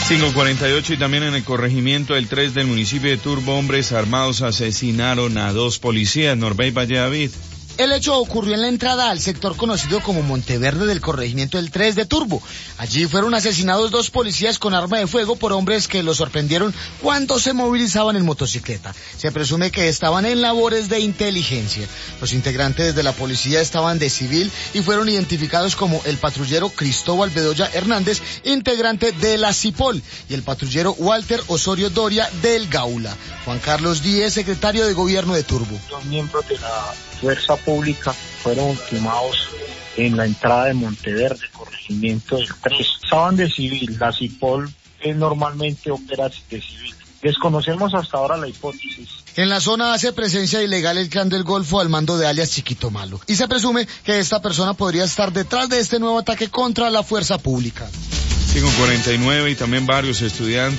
5:48 y también en el corregimiento del 3 del municipio de Turbo, hombres armados asesinaron a 2 policías. Norbey Valle David. El hecho ocurrió en la entrada al sector conocido como Monteverde del corregimiento del 3 de Turbo. Allí fueron asesinados 2 policías con arma de fuego por hombres que los sorprendieron cuando se movilizaban en motocicleta. Se presume que estaban en labores de inteligencia. Los integrantes de la policía estaban de civil y fueron identificados como el patrullero Cristóbal Bedoya Hernández, integrante de la CIPOL, y el patrullero Walter Osorio Doria del Gaula. Juan Carlos Díez, secretario de Gobierno de Turbo. Los miembros de la Fuerza Pública fueron ultimados en la entrada de Monteverde, corregimiento del 3. Estaban de civil, la CIPOL normalmente opera de civil. Desconocemos hasta ahora la hipótesis. En la zona hace presencia ilegal el Clan del Golfo al mando de alias Chiquito Malo, y se presume que esta persona podría estar detrás de este nuevo ataque contra la fuerza pública. 5:49 y también varios estudiantes